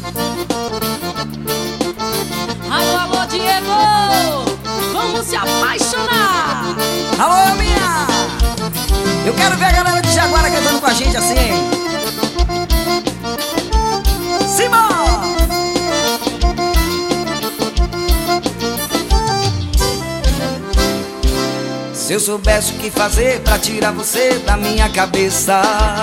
Alô, alô, Diego, vamos se apaixonar. Alô, minha! Eu quero ver a galera de Jaguara cantando com a gente assim, hein? Simão! Se eu soubesse o que fazer pra tirar você da minha cabeça,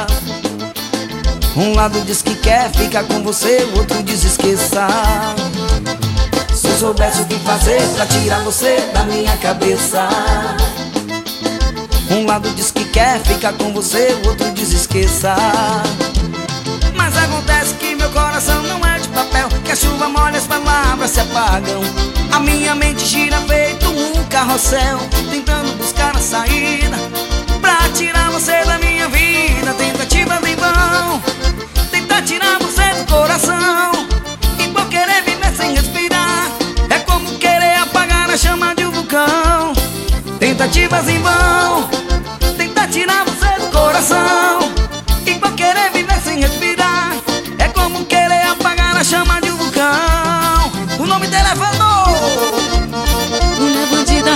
um lado diz que quer ficar com você, o outro diz esqueça. Se eu soubesse o que fazer pra tirar você da minha cabeça, um lado diz que quer ficar com você, o outro diz esqueça. Mas acontece que meu coração não é de papel, que a chuva molha, as palavras se apagam. A minha mente gira feito um carrossel, tentando buscar a saída pra tirar você da minha vida. Tentativas em vão, tentar tirar você do coração, e por querer viver sem respirar, é como querer apagar a chama de um vulcão. Tentativas em vão, tentar tirar você do coração, e por querer viver sem respirar, é como querer apagar a chama de um vulcão. O nome dela é Vandô, Mulher bandida.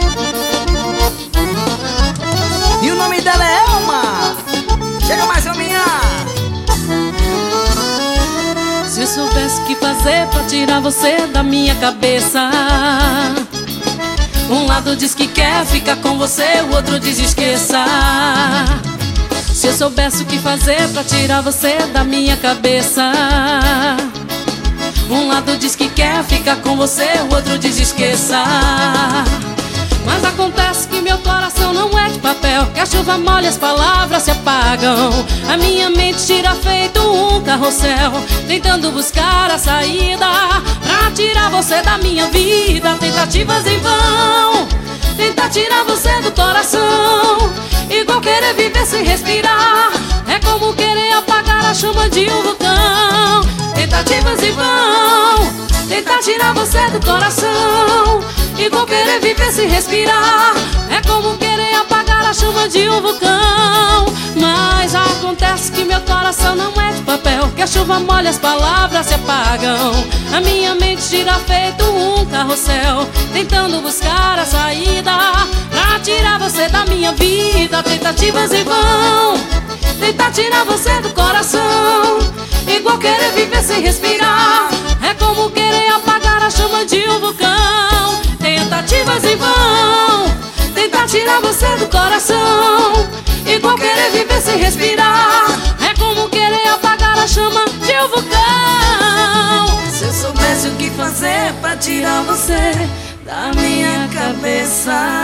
e o nome dela é Elma. Chega mais, Elminha. Se eu soubesse o que fazer pra tirar você da minha cabeça, um lado diz que quer ficar com você, o outro diz esqueça. Se eu soubesse o que fazer pra tirar você da minha cabeça, um lado diz que quer ficar com você, o outro diz esqueça. Mas acontece que meu coração não é de papel, que a chuva molha, as palavras se apagam. A minha mente gira feito um carrossel, tentando buscar a saída pra tirar você da minha vida. Tentativas em vão, tentar tirar você do coração, igual querer viver sem respirar, é como querer apagar a chama de um vulcão. Tentativas em vão, tentar tirar você do coração, igual querer viver sem respirar, é como querer apagar a chama de um vulcão. Mas acontece que meu coração não é de papel, que a chuva molha, as palavras se apagam. A minha mente gira feito um carrossel, tentando buscar a saída pra tirar você da minha vida. Tentativas em vão, tentar tirar você do coração, igual querer viver sem respirar, é como querer apagar a chama de um vulcão. Tentativas em vão, tentar tirar você do coração, igual querer viver sem respirar, é como querer apagar a chama de um vulcão. Se eu soubesse o que fazer pra tirar você da minha cabeça,